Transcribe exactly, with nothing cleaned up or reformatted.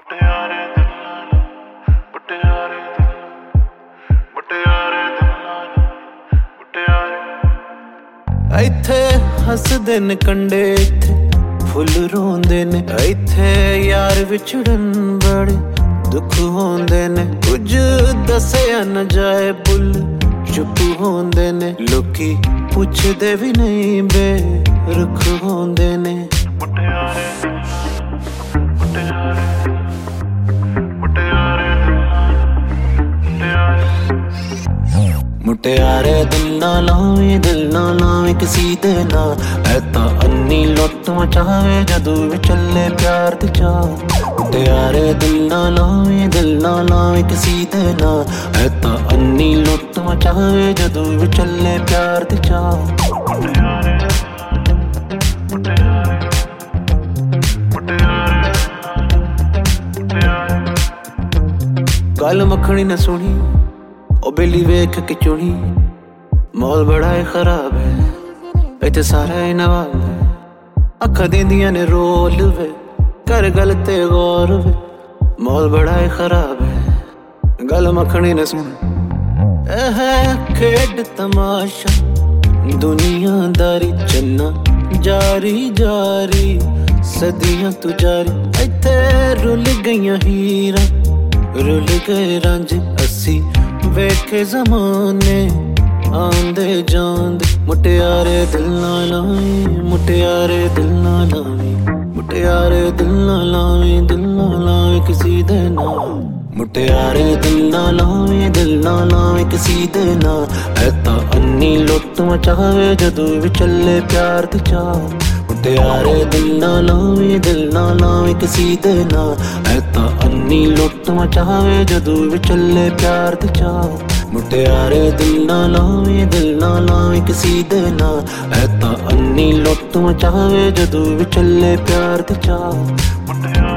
ਮੁਟਿਆਰੇ ਦਿਲ ਮੁਟਿਆਰੇ ਮੁਟਿਆਰੇ ਦਿਲ ਮੁਟਿਆਰੇ ਇੱਥੇ ਹੱਸਦੇ ਨੇ ਕੰਡੇ ਇੱਥੇ ਫੁੱਲ ਰੋਂਦੇ ਨੇ ਇੱਥੇ ਯਾਰ ਵਿਛੜਨ ਬੜੇ ਦੁੱਖ ਹੁੰਦੇ ਨੇ ਕੁਝ ਦੱਸਿਆ ਨਾ ਜਾਏ ਬੁੱਲ ਚੁੱਪ ਹੁੰਦੇ ਨੇ ਲੋਕੀ ਪੁੱਛਦੇ ਵੀ ਨਹੀਂ ਬੇ ਰੁੱਖ ਹੁੰਦੇ ਨੇ ਮੁਟਿਆਰੇ ਮੁਟਿਆਰੇ ਮੁਟਿਆਰੇ ਮੁਟਿਆਰੇ ਦਿਲ ਨਾ ਲਾਵੇਂ ਦਿਲ ਨਾ ਲਾਵੇਂ ਕਿਸੀ ਦੇ ਨਾਲ ਐ ਤਾਂ ਅੰਨੀ ਲੁੱਟ ਮਚਾਵੇ ਜਦੋਂ ਵੀ ਚੱਲੇ ਪਿਆਰ ਤੇ ਚਾਹ ਮੁਟਿਆਰੇ ਦਿਲ ਨਾ ਲਾਵੇਂ ਦਿਲ ਨਾ ਲਾਵੇਂ ਕਿਸੀ ਦੇ ਨਾਲ ਐ ਤਾਂ ਅੰਨੀ ਲੁੱਟ ਮਚਾਵੇ ਜਦੋਂ ਵੀ ਚੱਲੇ ਪਿਆਰ ਤੇ ਚਾਹ ਮੁਟਿਆਰੇ ਮੁਟਿਆਰੇ ਮੁਟਿਆਰੇ ਮੁਟਿਆਰੇ ਗੱਲ ਮੱਖਣੀ ਨਾ ਸੁਣੀ ਉਹ ਬੇਲੀ ਵੇਖ ਕੇ ਚੁਣੀ ਮਾਹੌਲ ਬੜਾ ਹੀ ਖਰਾਬ ਹੈ ਇੱਥੇ ਸਾਰਾ ਹੀ ਨਵਾਬ ਹੈ ਅੱਖਾਂ ਦਿੰਦੀਆਂ ਨੇ ਰੋਲ ਵੇ ਕਰ ਗੱਲ ਤੇ ਗੌਰ ਵੇ ਮਾਹੌਲ ਬੜਾ ਹੀ ਖਰਾਬ ਹੈ ਗੱਲ ਮੱਖਣੀ ਨਾ ਸੁਣ ਇਹ ਹੈ ਖੇਡ ਤਮਾਸ਼ਾ ਦੁਨੀਆਦਾਰੀ ਚੰਨਾ ਜਾਰੀ ਜਾਰੀ ਸਦੀਆਂ ਤੋਂ ਜਾਰੀ ਇੱਥੇ ਰੁੱਲ ਗਈਆਂ ਹੀਰਾਂ ਰੁੱਲ ਗਏ ਰਾਂਝੇ ਅਸੀਂ ਵੇਖੇ ਜ਼ਮਾਨੇ ਆਂਦੇ ਜਾਂਦੇ ਮੁਟਿਆਰੇ ਦਿਲ ਨਾ ਲਾਵੇਂ ਮੁਟਿਆਰੇ ਦਿਲ ਨਾ ਲਾਵੇਂ ਮੁਟਿਆਰੇ ਦਿਲ ਨਾ ਲਾਵੇਂ ਦਿਲ ਨਾ ਲਾਵੇਂ ਕਿਸੀ ਦੇ ਨਾਲ ਮੁਟਿਆਰੇ ਦਿਲ ਨਾ ਲਾਵੇਂ ਦਿਲ ਨਾ ਲਾਵੇਂ ਕਿਸੀ ਦੇ ਨਾਲ ਐ ਤਾਂ ਅੰਨੀ ਲੁੱਟ ਮਚਾਵੇ ਜਦੋਂ ਵੀ ਚੱਲੇ ਪਿਆਰ ਤੇ ਚਾਹ ਮੁਟਿਆਰੇ ਦਿਲ ਨਾ ਲਾਵੇਂ ਦਿਲ ਨਾ ਲਾਵੇਂ ਕਿਸੀ ਦੇ ਨਾਲ ਐ ਤਾਂ ਅੰਨੀ ਲੁੱਟ ਮਚਾਵੇ ਜਦੋਂ ਵੀ ਚੱਲੇ ਪਿਆਰ ਤੇ ਚਾਹ ਮੁਟਿਆਰੇ ਦਿਲ ਨਾ ਲਾਵੇਂ ਦਿਲ ਨਾ ਲਾਵੇਂ ਕਿਸੀ ਦੇ ਨਾਲ ਐ ਤਾਂ ਅੰਨੀ ਲੁੱਟ ਮਚਾਵੇ ਜਦੋਂ ਵੀ ਚੱਲੇ ਪਿਆਰ ਤੇ ਚਾਹ